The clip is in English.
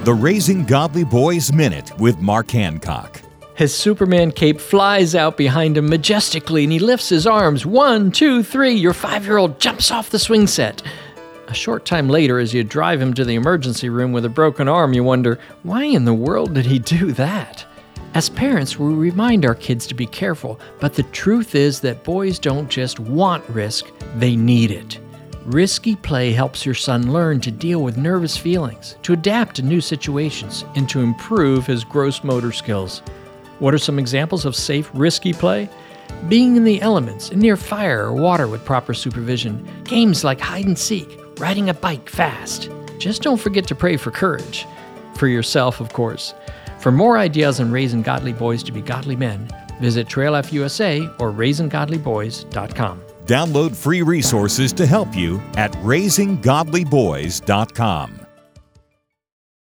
The Raising Godly Boys Minute with Mark Hancock. His Superman cape flies out behind him majestically, and he lifts his arms. 1, 2, 3. Your 5-year-old jumps off the swing set. A short time later, as you drive him to the emergency room with a broken arm, you wonder, why in the world did he do that? As parents, we remind our kids to be careful, but the truth is that boys don't just want risk, they need it. Risky play helps your son learn to deal with nervous feelings, to adapt to new situations, and to improve his gross motor skills. What are some examples of safe, risky play? Being in the elements and near fire or water with proper supervision. Games like hide and seek, riding a bike fast. Just don't forget to pray for courage. For yourself, of course. For more ideas on raising godly boys to be godly men, visit Trail F USA or raisinggodlyboys.com. Download free resources to help you at raisinggodlyboys.com.